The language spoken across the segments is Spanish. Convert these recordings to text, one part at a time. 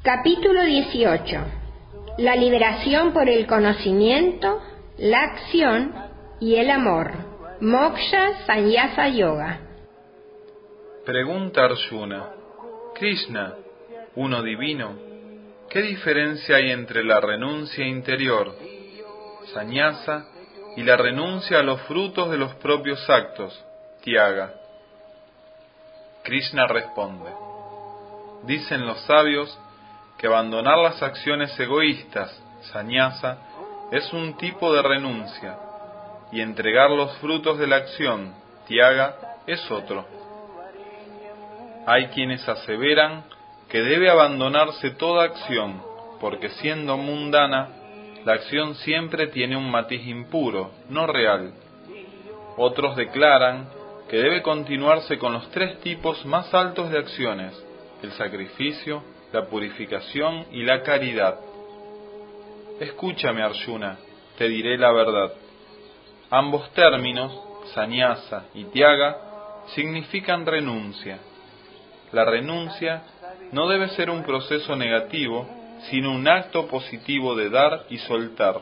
Capítulo 18. La liberación por el conocimiento, la acción y el amor. Moksha Sannyasa Yoga. Pregunta Arjuna: Krishna, uno divino, ¿qué diferencia hay entre la renuncia interior, sannyasa, y la renuncia a los frutos de los propios actos, tyaga? Krishna responde: dicen los sabios que abandonar las acciones egoístas, sannyasa, es un tipo de renuncia, y entregar los frutos de la acción, tyaga, es otro. Hay quienes aseveran que debe abandonarse toda acción, porque siendo mundana, la acción siempre tiene un matiz impuro, no real. Otros declaran que debe continuarse con los tres tipos más altos de acciones: el sacrificio, la purificación y la caridad. Escúchame, Arjuna, te diré la verdad. Ambos términos, sannyasa y tyaga, significan renuncia. La renuncia no debe ser un proceso negativo, sino un acto positivo de dar y soltar.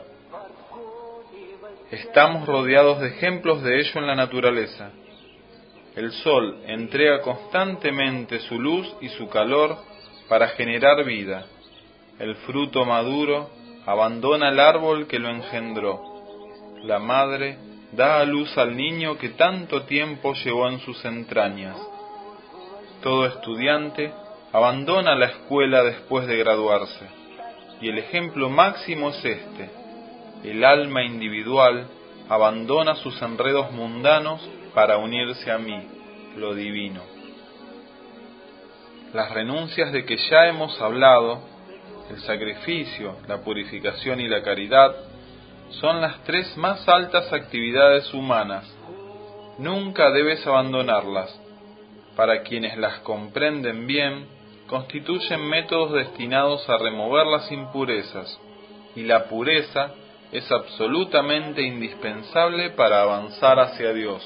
Estamos rodeados de ejemplos de ello en la naturaleza. El sol entrega constantemente su luz y su calor para generar vida. El fruto maduro abandona el árbol que lo engendró. La madre da a luz al niño que tanto tiempo llevó en sus entrañas. Todo estudiante abandona la escuela después de graduarse, y el ejemplo máximo es este: el alma individual abandona sus enredos mundanos para unirse a mí, lo divino. Las renuncias de que ya hemos hablado, el sacrificio, la purificación y la caridad, son las tres más altas actividades humanas. Nunca debes abandonarlas. Para quienes las comprenden bien, constituyen métodos destinados a remover las impurezas, y la pureza es absolutamente indispensable para avanzar hacia Dios.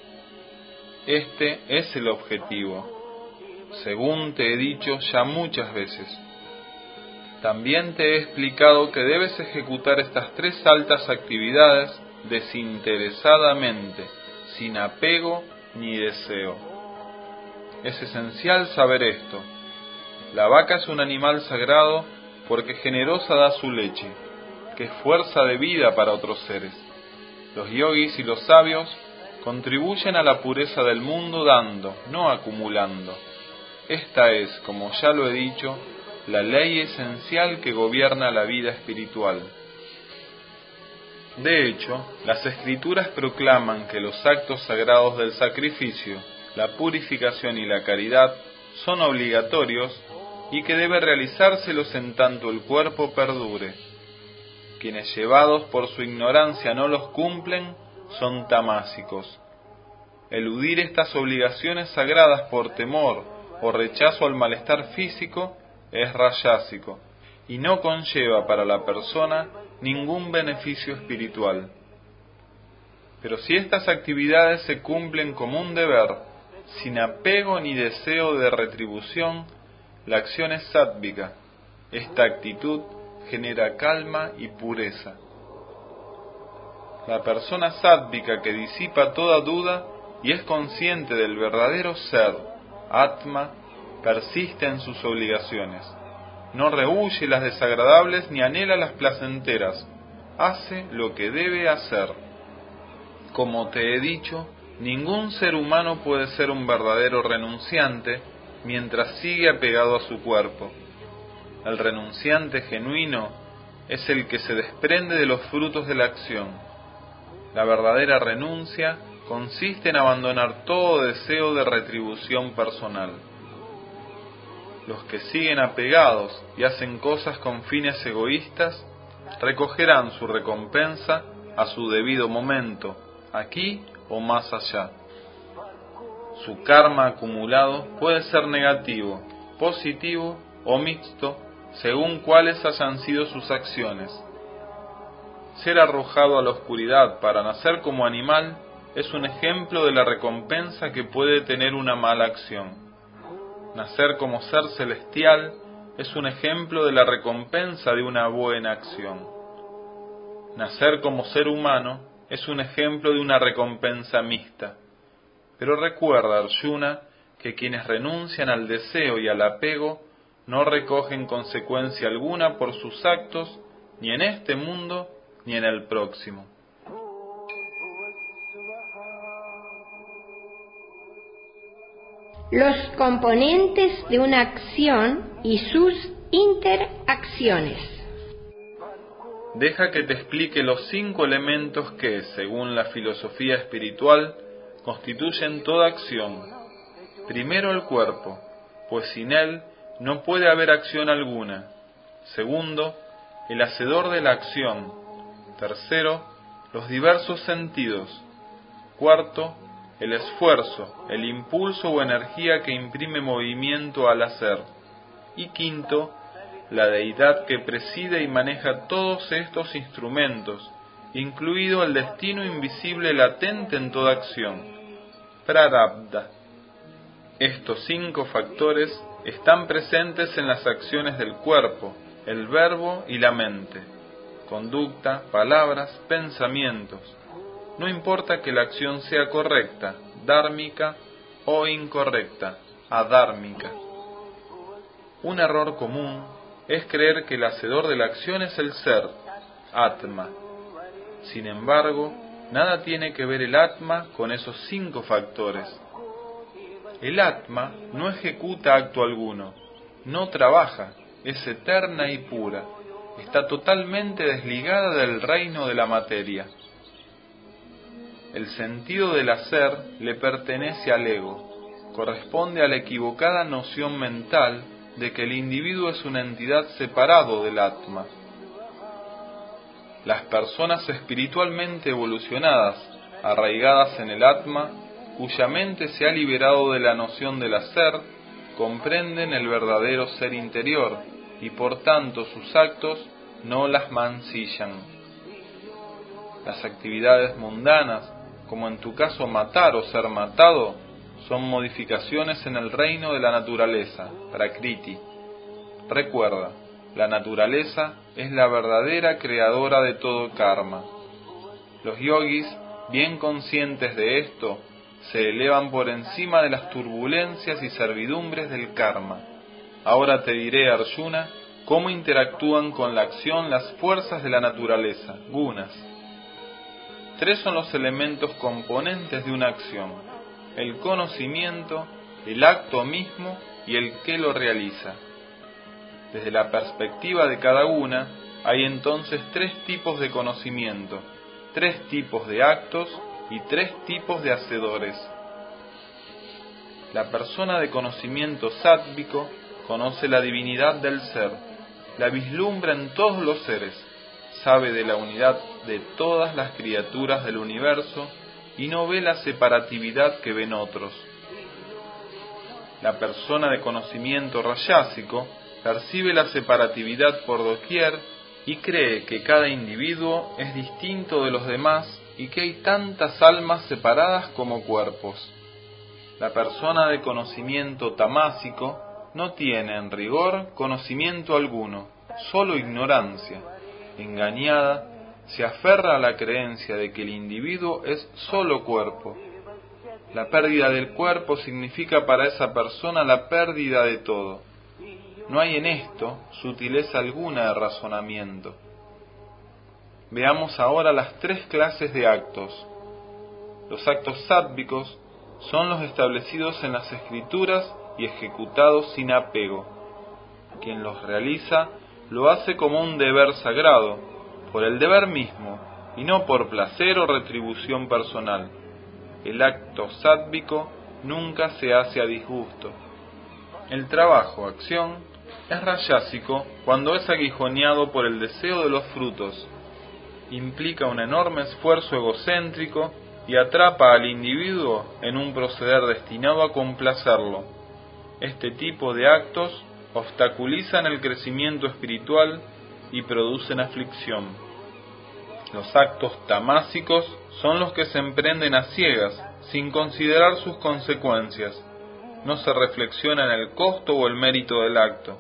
Este es el objetivo, según te he dicho ya muchas veces. También te he explicado que debes ejecutar estas tres altas actividades desinteresadamente, sin apego ni deseo. Es esencial saber esto. La vaca es un animal sagrado porque generosa da su leche, que es fuerza de vida para otros seres. Los yogis y los sabios contribuyen a la pureza del mundo dando, no acumulando. Esta es, como ya lo he dicho, la ley esencial que gobierna la vida espiritual. De hecho, las escrituras proclaman que los actos sagrados del sacrificio, la purificación y la caridad son obligatorios y que debe realizárselos en tanto el cuerpo perdure. Quienes llevados por su ignorancia no los cumplen son tamásicos. Eludir estas obligaciones sagradas por temor o rechazo al malestar físico es rayásico y no conlleva para la persona ningún beneficio espiritual. Pero si estas actividades se cumplen como un deber, sin apego ni deseo de retribución, la acción es sátvica. Esta actitud genera calma y pureza. La persona sátvica que disipa toda duda y es consciente del verdadero ser, Atma, persiste en sus obligaciones. No rehúye las desagradables ni anhela las placenteras. Hace lo que debe hacer. Como te he dicho, ningún ser humano puede ser un verdadero renunciante mientras sigue apegado a su cuerpo. El renunciante genuino es el que se desprende de los frutos de la acción. La verdadera renuncia consiste en abandonar todo deseo de retribución personal. Los que siguen apegados y hacen cosas con fines egoístas recogerán su recompensa a su debido momento, aquí o más allá. Su karma acumulado puede ser negativo, positivo o mixto, según cuáles hayan sido sus acciones. Ser arrojado a la oscuridad para nacer como animal es un ejemplo de la recompensa que puede tener una mala acción. Nacer como ser celestial es un ejemplo de la recompensa de una buena acción. Nacer como ser humano es un ejemplo de una recompensa mixta. Pero recuerda, Arjuna, que quienes renuncian al deseo y al apego no recogen consecuencia alguna por sus actos, ni en este mundo ni en el próximo. Los componentes de una acción y sus interacciones. Deja que te explique los 5 elementos que, según la filosofía espiritual, constituyen toda acción. Primero, el cuerpo, pues sin él no puede haber acción alguna. Segundo, el hacedor de la acción. Tercero, los diversos sentidos. Cuarto, el esfuerzo, el impulso o energía que imprime movimiento al hacer. Y quinto, la deidad que preside y maneja todos estos instrumentos, incluido el destino invisible latente en toda acción, Prarabdha. Estos 5 factores están presentes en las acciones del cuerpo, el verbo y la mente, conducta, palabras, pensamientos. No importa que la acción sea correcta, dhármica, o incorrecta, adhármica. Un error común es creer que el hacedor de la acción es el ser, Atma. Sin embargo, nada tiene que ver el Atma con esos 5 factores. El Atma no ejecuta acto alguno, no trabaja, es eterna y pura, está totalmente desligada del reino de la materia. El sentido del hacer le pertenece al ego, corresponde a la equivocada noción mental de que el individuo es una entidad separado del Atma. Las personas espiritualmente evolucionadas, arraigadas en el Atma, cuya mente se ha liberado de la noción del hacer, comprenden el verdadero ser interior y por tanto sus actos no las mancillan. Las actividades mundanas, como en tu caso matar o ser matado, son modificaciones en el reino de la naturaleza, Prakriti. Recuerda, la naturaleza es la verdadera creadora de todo karma. Los yogis, bien conscientes de esto, se elevan por encima de las turbulencias y servidumbres del karma. Ahora te diré, Arjuna, cómo interactúan con la acción las fuerzas de la naturaleza, gunas. 3 son los elementos componentes de una acción: el conocimiento, el acto mismo y el que lo realiza. Desde la perspectiva de cada una, hay entonces 3 tipos de conocimiento, 3 tipos de actos y 3 tipos de hacedores. La persona de conocimiento sátvico conoce la divinidad del ser, la vislumbra en todos los seres, sabe de la unidad de todas las criaturas del universo y no ve la separatividad que ven otros. La persona de conocimiento rayásico percibe la separatividad por doquier y cree que cada individuo es distinto de los demás y que hay tantas almas separadas como cuerpos. La persona de conocimiento tamásico no tiene en rigor conocimiento alguno, solo ignorancia. Engañada, se aferra a la creencia de que el individuo es solo cuerpo. La pérdida del cuerpo significa para esa persona la pérdida de todo. No hay en esto sutileza alguna de razonamiento. Veamos ahora las 3 clases de actos. Los actos sáttvicos son los establecidos en las escrituras y ejecutados sin apego. Quien los realiza lo hace como un deber sagrado, por el deber mismo, y no por placer o retribución personal. El acto sáttvico nunca se hace a disgusto. El trabajo, acción, es rayásico cuando es aguijoneado por el deseo de los frutos. Implica un enorme esfuerzo egocéntrico y atrapa al individuo en un proceder destinado a complacerlo. Este tipo de actos obstaculizan el crecimiento espiritual y producen aflicción. Los actos tamásicos son los que se emprenden a ciegas, sin considerar sus consecuencias. No se reflexiona en el costo o el mérito del acto.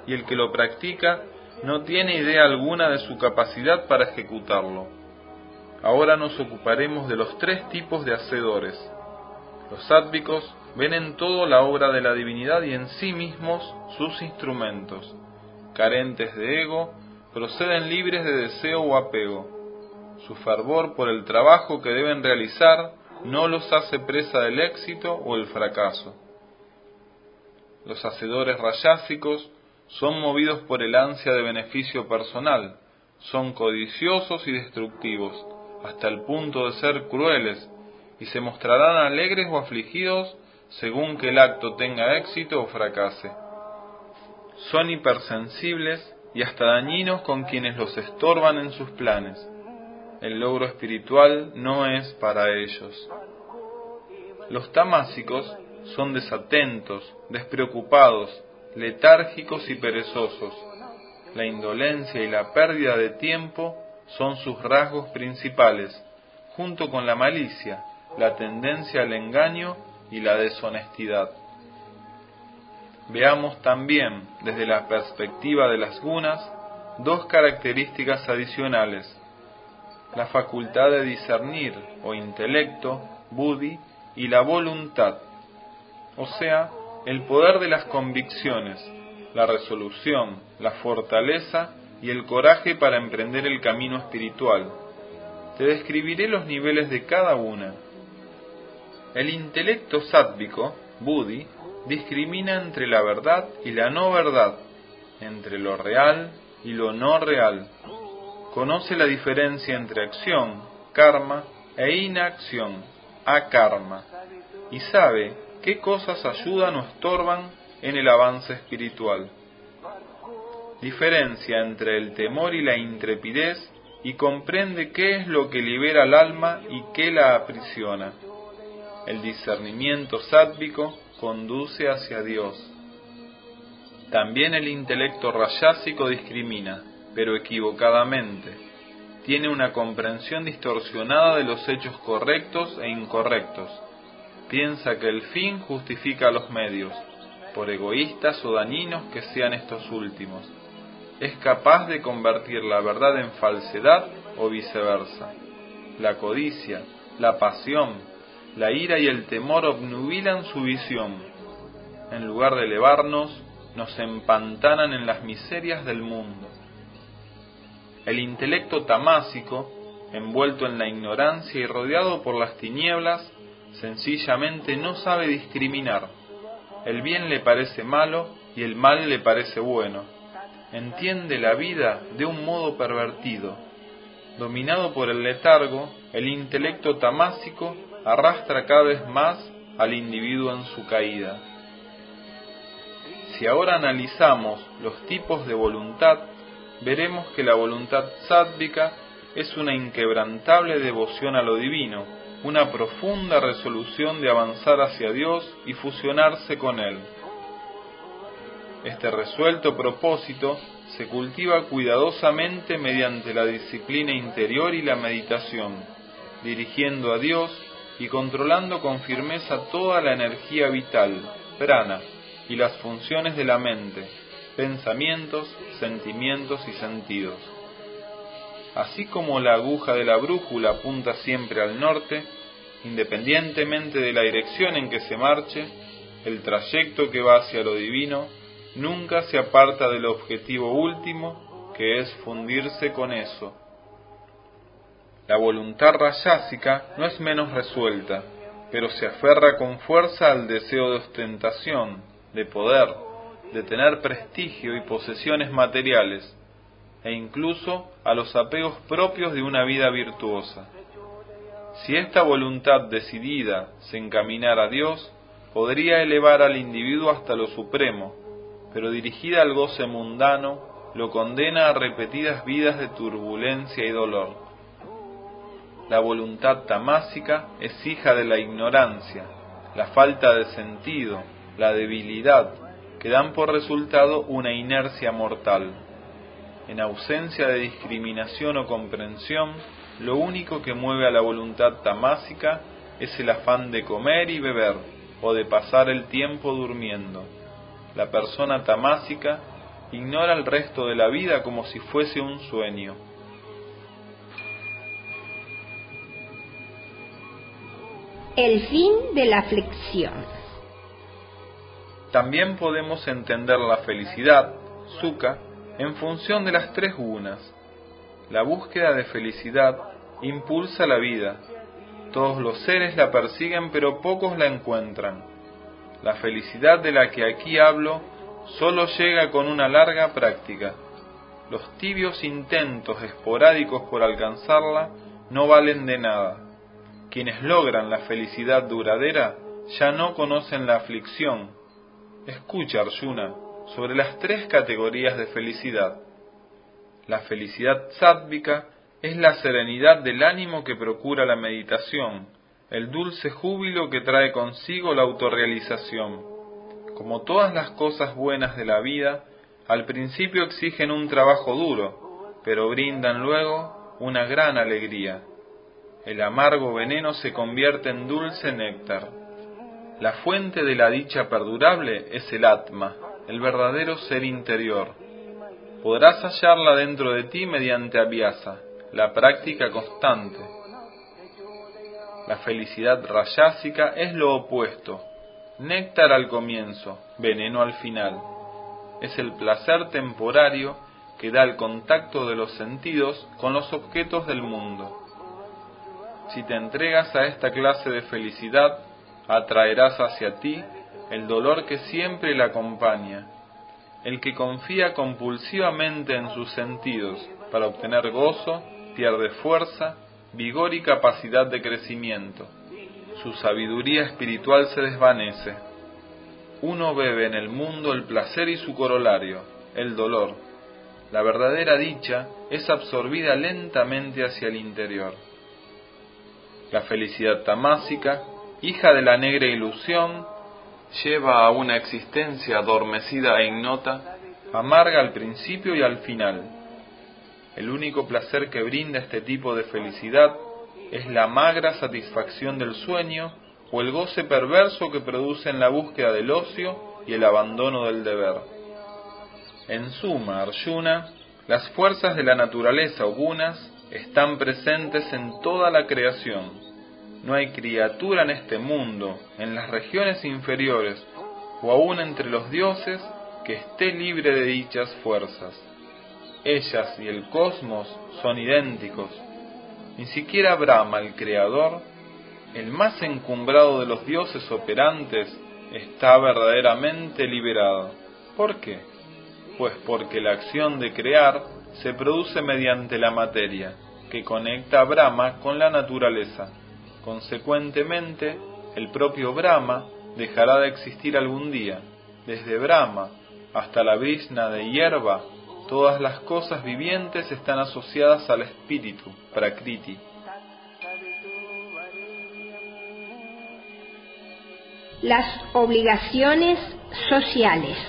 y el que lo practica no tiene idea alguna de su capacidad para ejecutarlo. Ahora nos ocuparemos de los 3 tipos de hacedores. Los sáttvicos ven en todo la obra de la divinidad y en sí mismos sus instrumentos. Carentes de ego, proceden libres de deseo o apego. Su fervor por el trabajo que deben realizar no los hace presa del éxito o el fracaso. Los hacedores rayásicos son movidos por el ansia de beneficio personal, son codiciosos y destructivos, hasta el punto de ser crueles, y se mostrarán alegres o afligidos según que el acto tenga éxito o fracase. Son hipersensibles y hasta dañinos con quienes los estorban en sus planes. El logro espiritual no es para ellos. Los tamásicos son desatentos, despreocupados, letárgicos y perezosos. La indolencia y la pérdida de tiempo son sus rasgos principales, junto con la malicia, la tendencia al engaño y la deshonestidad. Veamos también, desde la perspectiva de las gunas, 2 características adicionales: la facultad de discernir o intelecto, buddhi, y la voluntad, o sea, el poder de las convicciones, la resolución, la fortaleza y el coraje para emprender el camino espiritual. Te describiré los niveles de cada una. El intelecto sátvico, buddhi, discrimina entre la verdad y la no verdad, entre lo real y lo no real. Conoce la diferencia entre acción, karma, e inacción, akarma, y sabe qué cosas ayudan o estorban en el avance espiritual. Diferencia entre el temor y la intrepidez y comprende qué es lo que libera al alma y qué la aprisiona. El discernimiento sátvico conduce hacia Dios. También el intelecto rayásico discrimina, pero equivocadamente. Tiene una comprensión distorsionada de los hechos correctos e incorrectos. Piensa que el fin justifica los medios, por egoístas o dañinos que sean estos últimos. Es capaz de convertir la verdad en falsedad o viceversa. La codicia, la pasión, la ira y el temor obnubilan su visión. En lugar de elevarnos, nos empantanan en las miserias del mundo. El intelecto tamásico, envuelto en la ignorancia y rodeado por las tinieblas, sencillamente no sabe discriminar. El bien le parece malo y el mal le parece bueno. Entiende la vida de un modo pervertido. Dominado por el letargo, el intelecto tamásico arrastra cada vez más al individuo en su caída. Si ahora analizamos los tipos de voluntad, veremos que la voluntad sátvica es una inquebrantable devoción a lo divino, una profunda resolución de avanzar hacia Dios y fusionarse con Él. Este resuelto propósito se cultiva cuidadosamente mediante la disciplina interior y la meditación, dirigiendo a Dios y controlando con firmeza toda la energía vital, prana, y las funciones de la mente, pensamientos, sentimientos y sentidos. Así como la aguja de la brújula apunta siempre al norte, independientemente de la dirección en que se marche, el trayecto que va hacia lo divino nunca se aparta del objetivo último, que es fundirse con eso. La voluntad rayásica no es menos resuelta, pero se aferra con fuerza al deseo de ostentación, de poder, de tener prestigio y posesiones materiales, e incluso a los apegos propios de una vida virtuosa. Si esta voluntad decidida se encaminara a Dios, podría elevar al individuo hasta lo supremo, pero dirigida al goce mundano, lo condena a repetidas vidas de turbulencia y dolor. La voluntad tamásica es hija de la ignorancia, la falta de sentido, la debilidad, que dan por resultado una inercia mortal. En ausencia de discriminación o comprensión, lo único que mueve a la voluntad tamásica es el afán de comer y beber, o de pasar el tiempo durmiendo. La persona tamásica ignora el resto de la vida como si fuese un sueño. El fin de la aflicción. También podemos entender la felicidad, sukha, en función de las tres gunas. La búsqueda de felicidad impulsa la vida. Todos los seres la persiguen, pero pocos la encuentran. La felicidad de la que aquí hablo solo llega con una larga práctica. Los tibios intentos esporádicos por alcanzarla no valen de nada. Quienes logran la felicidad duradera ya no conocen la aflicción. Escucha, Arjuna, sobre las tres categorías de felicidad. La felicidad sátvica es la serenidad del ánimo que procura la meditación, el dulce júbilo que trae consigo la autorrealización. Como todas las cosas buenas de la vida, al principio exigen un trabajo duro, pero brindan luego una gran alegría. El amargo veneno se convierte en dulce néctar. La fuente de la dicha perdurable es el Atma, el verdadero ser interior. Podrás hallarla dentro de ti mediante abhyasa, la práctica constante. La felicidad rayásica es lo opuesto, néctar al comienzo, veneno al final. Es el placer temporario que da el contacto de los sentidos con los objetos del mundo. Si te entregas a esta clase de felicidad, atraerás hacia ti el dolor que siempre la acompaña. El que confía compulsivamente en sus sentidos para obtener gozo, pierde fuerza, vigor y capacidad de crecimiento. Su sabiduría espiritual se desvanece. Uno bebe en el mundo el placer y su corolario, el dolor. La verdadera dicha es absorbida lentamente hacia el interior. La felicidad tamásica, hija de la negra ilusión, lleva a una existencia adormecida e ignota, amarga al principio y al final. El único placer que brinda este tipo de felicidad es la magra satisfacción del sueño o el goce perverso que produce en la búsqueda del ocio y el abandono del deber. En suma, Arjuna, las fuerzas de la naturaleza o gunas están presentes en toda la creación. No hay criatura en este mundo, en las regiones inferiores o aún entre los dioses, que esté libre de dichas fuerzas. Ellas y el cosmos son idénticos. Ni siquiera Brahma, el creador, el más encumbrado de los dioses operantes, está verdaderamente liberado. ¿Por qué? Pues porque la acción de crear se produce mediante la materia, que conecta a Brahma con la naturaleza. Consecuentemente, el propio Brahma dejará de existir algún día. Desde Brahma hasta la brisna de hierba, todas las cosas vivientes están asociadas al espíritu, Prakriti. Las obligaciones sociales.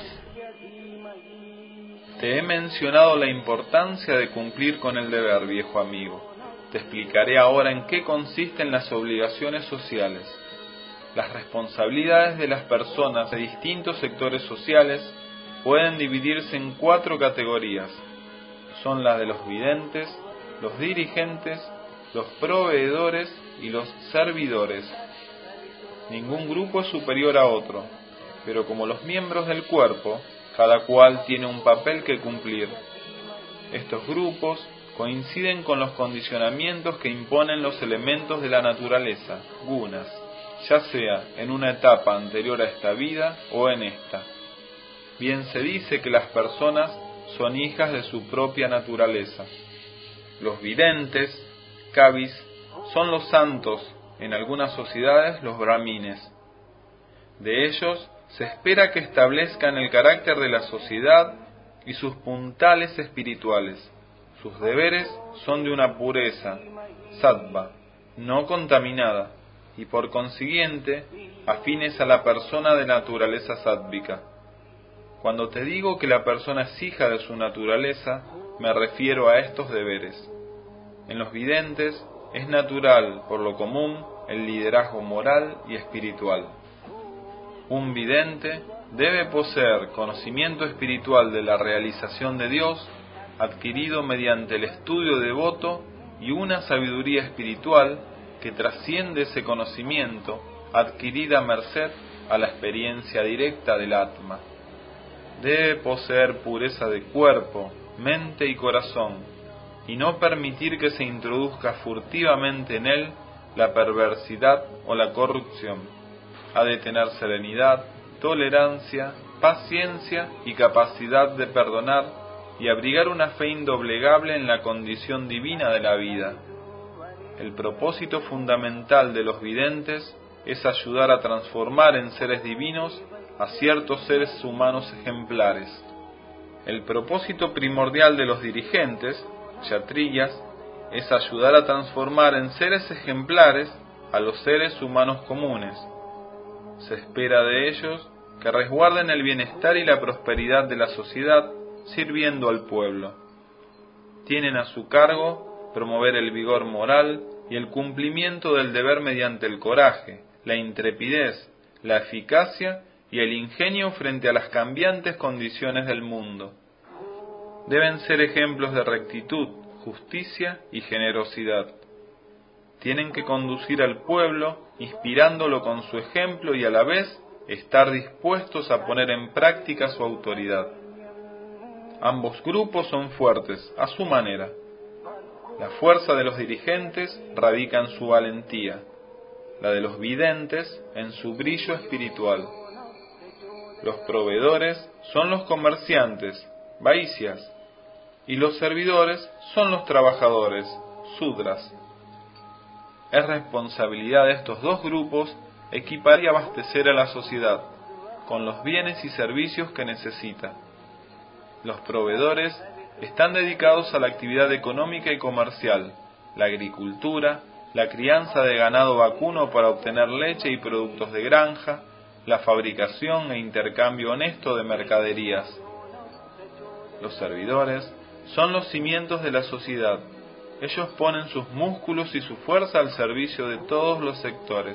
Te he mencionado la importancia de cumplir con el deber, viejo amigo. Te explicaré ahora en qué consisten las obligaciones sociales. Las responsabilidades de las personas de distintos sectores sociales pueden dividirse en 4 categorías. Son las de los videntes, los dirigentes, los proveedores y los servidores. Ningún grupo es superior a otro, pero como los miembros del cuerpo, cada cual tiene un papel que cumplir. Estos grupos coinciden con los condicionamientos que imponen los elementos de la naturaleza, gunas, ya sea en una etapa anterior a esta vida o en esta. Bien se dice que las personas son hijas de su propia naturaleza. Los videntes, kavis, son los santos, en algunas sociedades los brahmines. De ellos se espera que establezcan el carácter de la sociedad y sus puntales espirituales. Sus deberes son de una pureza, sattva, no contaminada, y por consiguiente, afines a la persona de naturaleza sátvica. Cuando te digo que la persona es hija de su naturaleza, me refiero a estos deberes. En los videntes es natural, por lo común, el liderazgo moral y espiritual. Un vidente debe poseer conocimiento espiritual de la realización de Dios, adquirido mediante el estudio devoto, y una sabiduría espiritual que trasciende ese conocimiento, adquirida merced a la experiencia directa del Atma. Debe poseer pureza de cuerpo, mente y corazón, y no permitir que se introduzca furtivamente en él la perversidad o la corrupción. Ha de tener serenidad, tolerancia, paciencia y capacidad de perdonar, y abrigar una fe indoblegable en la condición divina de la vida. El propósito fundamental de los videntes es ayudar a transformar en seres divinos a ciertos seres humanos ejemplares. El propósito primordial de los dirigentes, kshatriyas, es ayudar a transformar en seres ejemplares a los seres humanos comunes. Se espera de ellos que resguarden el bienestar y la prosperidad de la sociedad, sirviendo al pueblo. Tienen a su cargo promover el vigor moral y el cumplimiento del deber mediante el coraje, la intrepidez, la eficacia y el ingenio frente a las cambiantes condiciones del mundo. Deben ser ejemplos de rectitud, justicia y generosidad. Tienen que conducir al pueblo, inspirándolo con su ejemplo, y a la vez estar dispuestos a poner en práctica su autoridad. Ambos grupos son fuertes, a su manera. La fuerza de los dirigentes radica en su valentía, la de los videntes en su brillo espiritual. Los proveedores son los comerciantes, vaisyas, y los servidores son los trabajadores, sudras. Es responsabilidad de estos dos grupos equipar y abastecer a la sociedad con los bienes y servicios que necesita. Los proveedores están dedicados a la actividad económica y comercial, la agricultura, la crianza de ganado vacuno para obtener leche y productos de granja, la fabricación e intercambio honesto de mercaderías. Los servidores son los cimientos de la sociedad. Ellos ponen sus músculos y su fuerza al servicio de todos los sectores.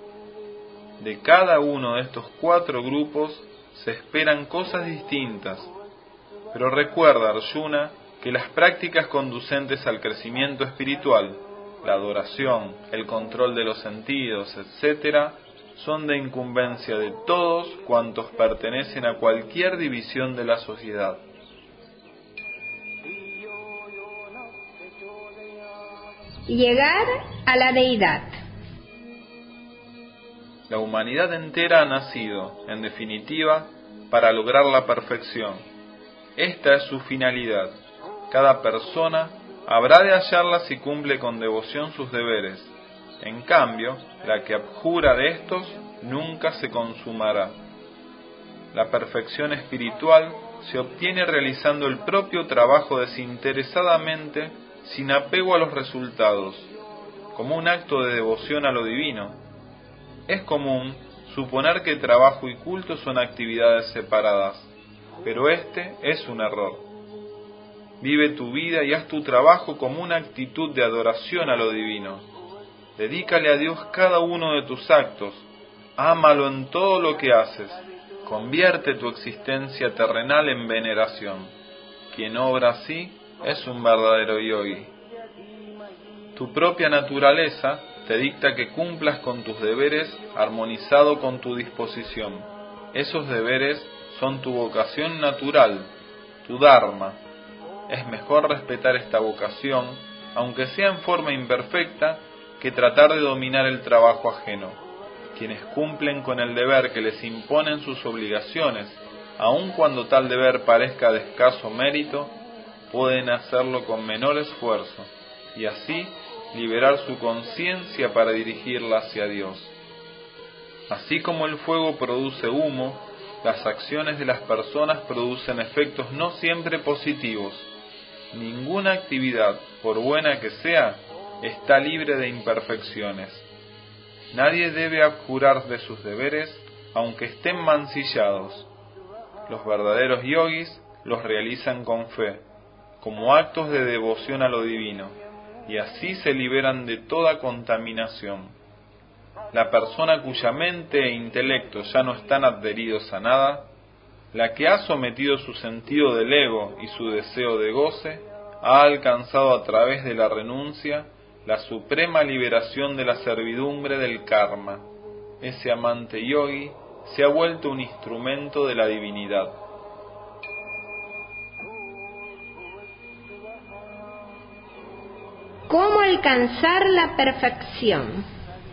De cada uno de estos cuatro grupos se esperan cosas distintas, pero recuerda, Arjuna, que las prácticas conducentes al crecimiento espiritual, la adoración, el control de los sentidos, etc., son de incumbencia de todos cuantos pertenecen a cualquier división de la sociedad. Llegar a la deidad. La humanidad entera ha nacido, en definitiva, para lograr la perfección. Esta es su finalidad. Cada persona habrá de hallarla si cumple con devoción sus deberes. En cambio, la que abjura de estos nunca se consumará. La perfección espiritual se obtiene realizando el propio trabajo desinteresadamente, sin apego a los resultados, como un acto de devoción a lo divino. Es común suponer que trabajo y culto son actividades separadas, pero este es un error. Vive tu vida y haz tu trabajo como una actitud de adoración a lo divino. Dedícale a Dios cada uno de tus actos, ámalo en todo lo que haces, convierte tu existencia terrenal en veneración. Quien obra así es un verdadero yogi. Tu propia naturaleza te dicta que cumplas con tus deberes armonizado con tu disposición. Esos deberes son tu vocación natural, tu dharma. Es mejor respetar esta vocación, aunque sea en forma imperfecta, que tratar de dominar el trabajo ajeno. Quienes cumplen con el deber que les imponen sus obligaciones, aun cuando tal deber parezca de escaso mérito, pueden hacerlo con menor esfuerzo, y así liberar su conciencia para dirigirla hacia Dios. Así como el fuego produce humo, las acciones de las personas producen efectos no siempre positivos. Ninguna actividad, por buena que sea, está libre de imperfecciones. Nadie debe abjurar de sus deberes, aunque estén mancillados. Los verdaderos yogis los realizan con fe, como actos de devoción a lo divino, y así se liberan de toda contaminación. la persona cuya mente e intelecto ya no están adheridos a nada, la que ha sometido su sentido del ego y su deseo de goce, ha alcanzado a través de la renuncia la suprema liberación de la servidumbre del karma. Ese amante yogi se ha vuelto un instrumento de la divinidad. ¿Cómo alcanzar la perfección?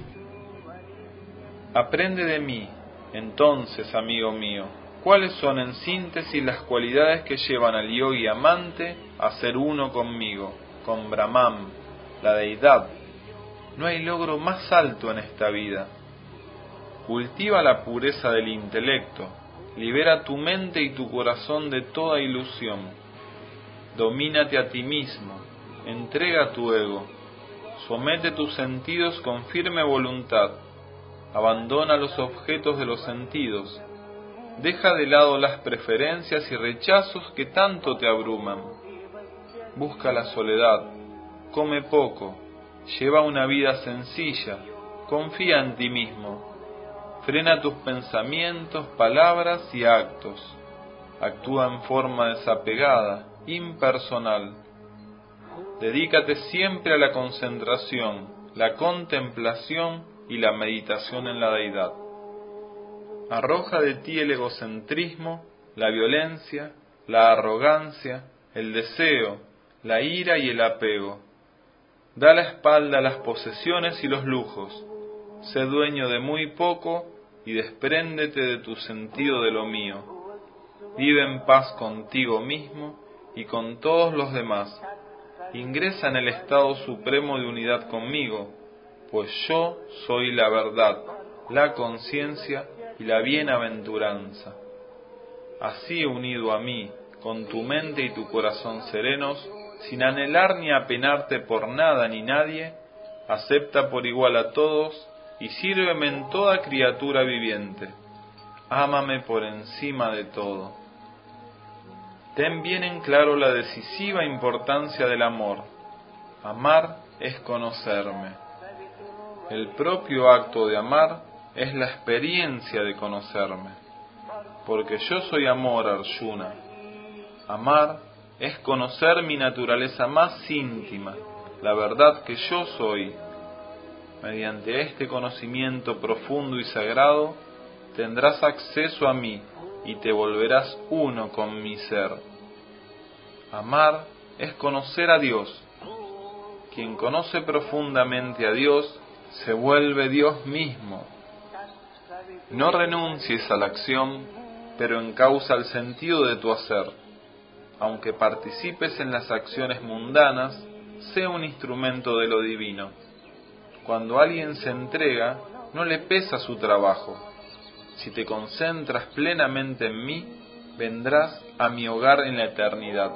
Aprende de mí, entonces, amigo mío, cuáles son en síntesis las cualidades que llevan al yogi amante a ser uno conmigo, con Brahman, la deidad. No hay logro más alto en esta vida. Cultiva la pureza del intelecto, libera tu mente y tu corazón de toda ilusión. Domínate a ti mismo, entrega tu ego, somete tus sentidos con firme voluntad, abandona los objetos de los sentidos, deja de lado las preferencias y rechazos que tanto te abruman. Busca la soledad, come poco, lleva una vida sencilla, confía en ti mismo, frena tus pensamientos, palabras y actos, actúa en forma desapegada, impersonal. Dedícate siempre a la concentración, la contemplación y la meditación en la deidad. Arroja de ti el egocentrismo, la violencia, la arrogancia, el deseo, la ira y el apego. Da la espalda a las posesiones y los lujos. Sé dueño de muy poco y despréndete de tu sentido de lo mío. Vive en paz contigo mismo y con todos los demás. Ingresa en el estado supremo de unidad conmigo, pues yo soy la verdad, la conciencia y la bienaventuranza. Así unido a mí, con tu mente y tu corazón serenos, sin anhelar ni apenarte por nada ni nadie, acepta por igual a todos y sírveme en toda criatura viviente. Ámame por encima de todo. Ten bien en claro la decisiva importancia del amor. Amar es conocerme. El propio acto de amar es la experiencia de conocerme. Porque yo soy amor, Arjuna. Amar es conocer mi naturaleza más íntima, la verdad que yo soy. Mediante este conocimiento profundo y sagrado, tendrás acceso a mí y te volverás uno con mi ser. Amar es conocer a Dios. Quien conoce profundamente a Dios se vuelve Dios mismo. No renuncies a la acción, pero encausa el sentido de tu hacer. Aunque participes en las acciones mundanas, sé un instrumento de lo divino. Cuando alguien se entrega, no le pesa su trabajo. Si te concentras plenamente en mí, vendrás a mi hogar en la eternidad.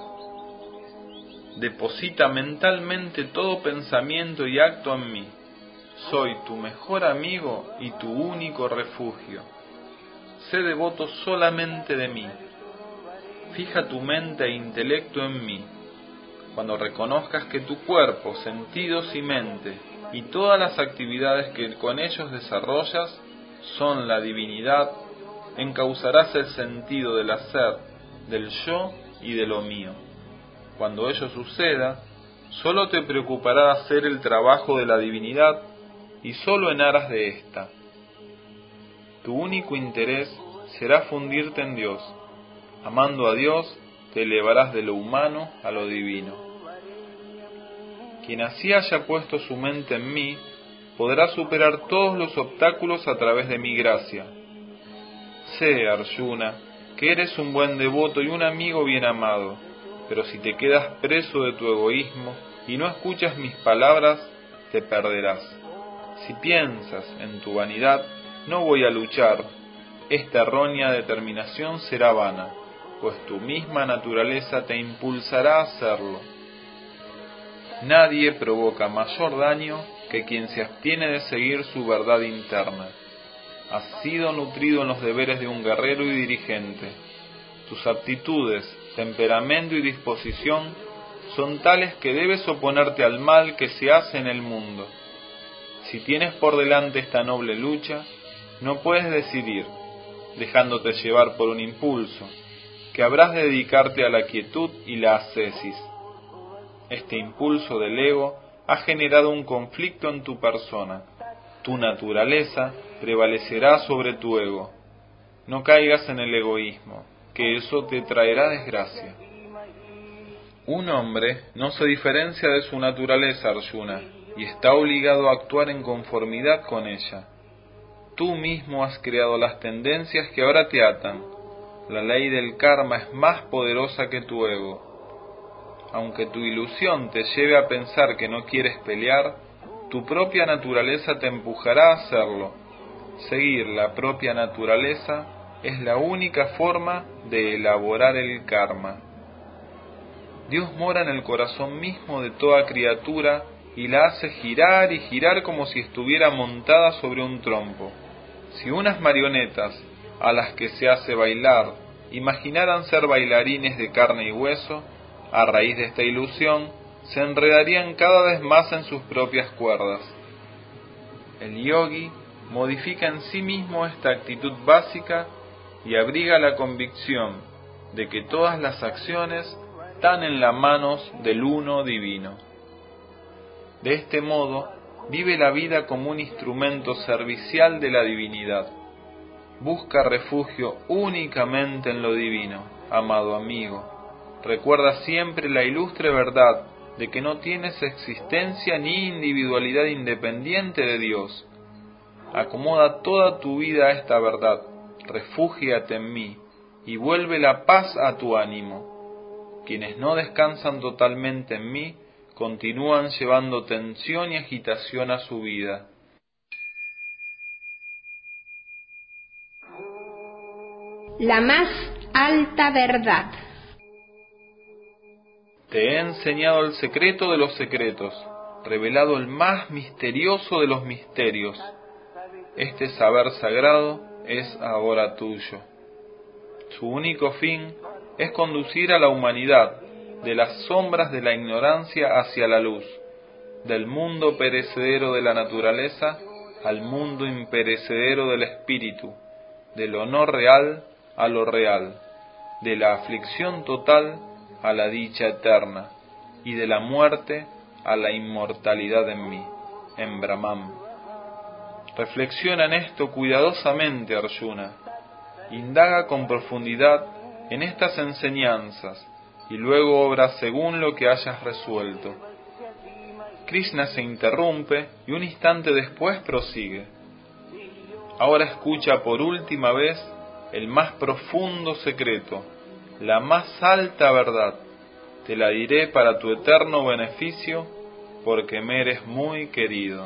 Deposita mentalmente todo pensamiento y acto en mí. Soy tu mejor amigo y tu único refugio. Sé devoto solamente de mí. Fija tu mente e intelecto en mí. Cuando reconozcas que tu cuerpo, sentidos y mente, y todas las actividades que con ellos desarrollas, son la divinidad, encauzarás el sentido del hacer, del yo y de lo mío. Cuando ello suceda, solo te preocupará hacer el trabajo de la divinidad y solo en aras de ésta. Tu único interés será fundirte en Dios. Amando a Dios, te elevarás de lo humano a lo divino. Quien así haya puesto su mente en mí, podrá superar todos los obstáculos a través de mi gracia. Sé, Arjuna, que eres un buen devoto y un amigo bien amado, pero si te quedas preso de tu egoísmo y no escuchas mis palabras, te perderás. Si piensas en tu vanidad, no voy a luchar. Esta errónea determinación será vana, pues tu misma naturaleza te impulsará a hacerlo. Nadie provoca mayor daño que quien se abstiene de seguir su verdad interna. Has sido nutrido en los deberes de un guerrero y dirigente. Tus aptitudes, temperamento y disposición son tales que debes oponerte al mal que se hace en el mundo. Si tienes por delante esta noble lucha, no puedes decidir, dejándote llevar por un impulso, que habrás de dedicarte a la quietud y la ascesis. Este impulso del ego ha generado un conflicto en tu persona. Tu naturaleza prevalecerá sobre tu ego. No caigas en el egoísmo, que eso te traerá desgracia. Un hombre no se diferencia de su naturaleza, Arjuna, y está obligado a actuar en conformidad con ella. Tú mismo has creado las tendencias que ahora te atan. La ley del karma es más poderosa que tu ego. Aunque tu ilusión te lleve a pensar que no quieres pelear, tu propia naturaleza te empujará a hacerlo. Seguir la propia naturaleza es la única forma de elaborar el karma. Dios mora en el corazón mismo de toda criatura y la hace girar y girar como si estuviera montada sobre un trompo. Si unas marionetas, a las que se hace bailar, imaginaran ser bailarines de carne y hueso, a raíz de esta ilusión, se enredarían cada vez más en sus propias cuerdas. El yogi modifica en sí mismo esta actitud básica y abriga la convicción de que todas las acciones están en las manos del Uno Divino. De este modo, vive la vida como un instrumento servicial de la divinidad. Busca refugio únicamente en lo divino, amado amigo. Recuerda siempre la ilustre verdad de que no tienes existencia ni individualidad independiente de Dios. Acomoda toda tu vida a esta verdad, refúgiate en mí y vuelve la paz a tu ánimo. Quienes no descansan totalmente en mí, continúan llevando tensión y agitación a su vida. La más alta verdad. Te he enseñado el secreto de los secretos, revelado el más misterioso de los misterios. Este saber sagrado es ahora tuyo. Su único fin es conducir a la humanidad de las sombras de la ignorancia hacia la luz, del mundo perecedero de la naturaleza al mundo imperecedero del espíritu, de lo no real a lo real, de la aflicción total a la dicha eterna, y de la muerte a la inmortalidad en mí, en Brahman. Reflexiona en esto cuidadosamente, Arjuna. Indaga con profundidad en estas enseñanzas y luego obra según lo que hayas resuelto. Krishna se interrumpe y un instante después prosigue. Ahora escucha por última vez el más profundo secreto, la más alta verdad. Te la diré para tu eterno beneficio, porque me eres muy querido.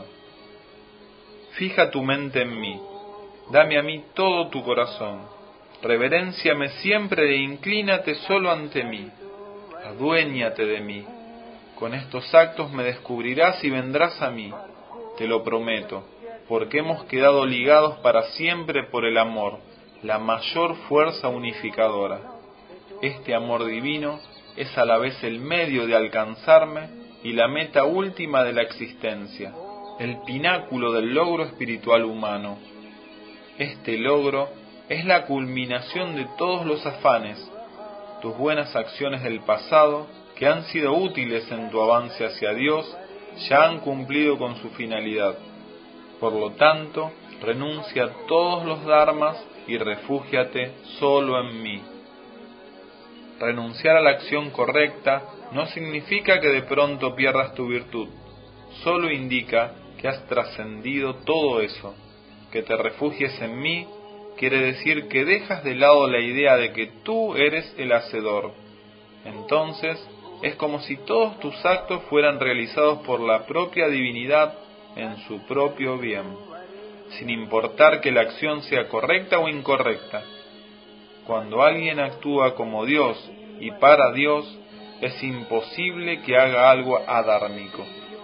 Fija tu mente en mí, dame a mí todo tu corazón, reverénciame siempre e inclínate solo ante mí, aduéñate de mí. Con estos actos me descubrirás y vendrás a mí, te lo prometo, porque hemos quedado ligados para siempre por el amor, la mayor fuerza unificadora. Este amor divino es a la vez el medio de alcanzarme y la meta última de la existencia, el pináculo del logro espiritual humano. Este logro es la culminación de todos los afanes, tus buenas acciones del pasado, que han sido útiles en tu avance hacia Dios, ya han cumplido con su finalidad. Por lo tanto, renuncia a todos los dharmas y refúgiate solo en mí. Renunciar a la acción correcta no significa que de pronto pierdas tu virtud, solo indica que has trascendido todo eso. Que te refugies en mí quiere decir que dejas de lado la idea de que tú eres el hacedor. Entonces, es como si todos tus actos fueran realizados por la propia divinidad en su propio bien, sin importar que la acción sea correcta o incorrecta. Cuando alguien actúa como Dios y para Dios, es imposible que haga algo adármico.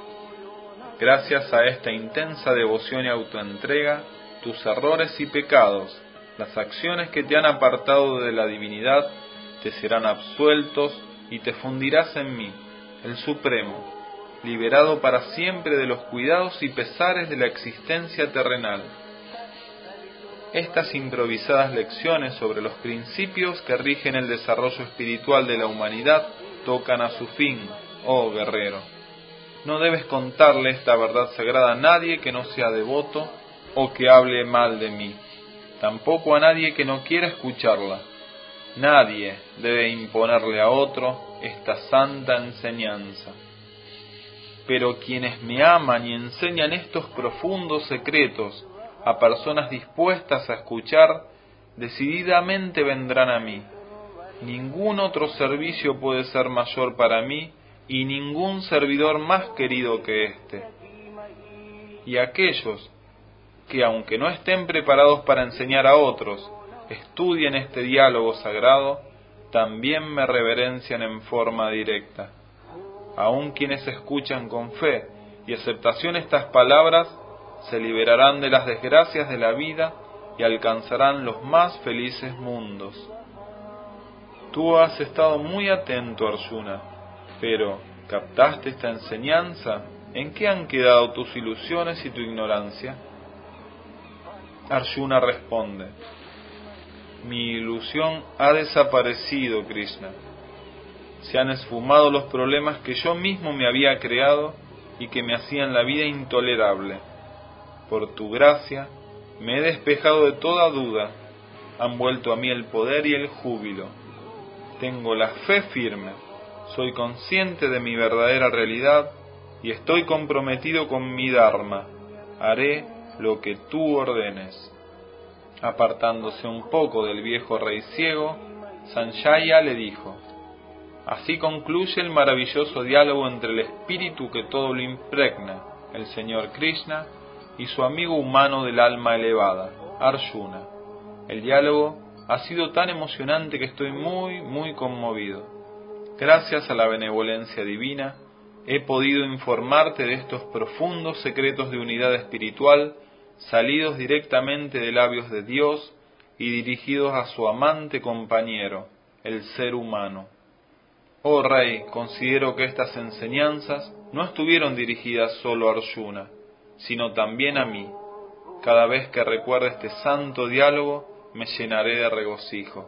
Gracias a esta intensa devoción y autoentrega, tus errores y pecados, las acciones que te han apartado de la divinidad, te serán absueltos y te fundirás en mí, el Supremo. liberado para siempre de los cuidados y pesares de la existencia terrenal. Estas improvisadas lecciones sobre los principios que rigen el desarrollo espiritual de la humanidad tocan a su fin, oh guerrero. No debes contarle esta verdad sagrada a nadie que no sea devoto o que hable mal de mí, tampoco a nadie que no quiera escucharla. Nadie debe imponerle a otro esta santa enseñanza. Pero quienes me aman y enseñan estos profundos secretos a personas dispuestas a escuchar, decididamente vendrán a mí. Ningún otro servicio puede ser mayor para mí y ningún servidor más querido que éste. Y aquellos que, aunque no estén preparados para enseñar a otros, estudien este diálogo sagrado, también me reverencian en forma directa. Aun quienes escuchan con fe y aceptación estas palabras, se liberarán de las desgracias de la vida y alcanzarán los más felices mundos. Tú has estado muy atento, Arjuna, pero ¿captaste esta enseñanza? ¿En qué han quedado tus ilusiones y tu ignorancia? Arjuna responde: mi ilusión ha desaparecido, Krishna. Se han esfumado los problemas que yo mismo me había creado y que me hacían la vida intolerable. Por tu gracia me he despejado de toda duda, han vuelto a mí el poder y el júbilo. Tengo la fe firme, soy consciente de mi verdadera realidad y estoy comprometido con mi Dharma. Haré lo que tú ordenes. Apartándose un poco del viejo rey ciego, Sanjaya le dijo: así concluye el maravilloso diálogo entre el espíritu que todo lo impregna, el Señor Krishna, y su amigo humano del alma elevada, Arjuna. El diálogo ha sido tan emocionante que estoy muy conmovido. Gracias a la benevolencia divina, he podido informarte de estos profundos secretos de unidad espiritual, salidos directamente de labios de Dios y dirigidos a su amante compañero, el ser humano. Oh Rey, considero que estas enseñanzas no estuvieron dirigidas solo a Arjuna, sino también a mí. Cada vez que recuerde este santo diálogo, me llenaré de regocijo.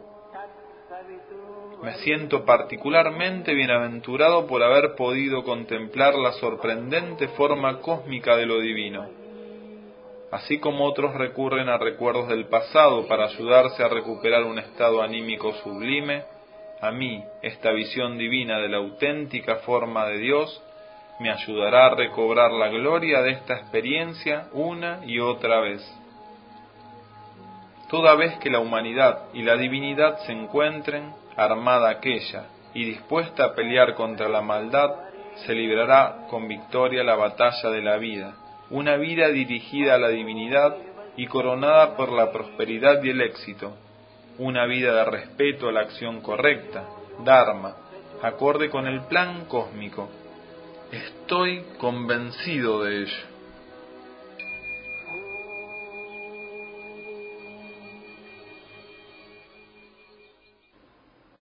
Me siento particularmente bienaventurado por haber podido contemplar la sorprendente forma cósmica de lo divino. Así como otros recurren a recuerdos del pasado para ayudarse a recuperar un estado anímico sublime, a mí esta visión divina de la auténtica forma de Dios me ayudará a recobrar la gloria de esta experiencia una y otra vez. Toda vez que la humanidad y la divinidad se encuentren, armada aquella y dispuesta a pelear contra la maldad, se librará con victoria la batalla de la vida, una vida dirigida a la divinidad y coronada por la prosperidad y el éxito, una vida de respeto a la acción correcta, Dharma, acorde con el plan cósmico. Estoy convencido de ello.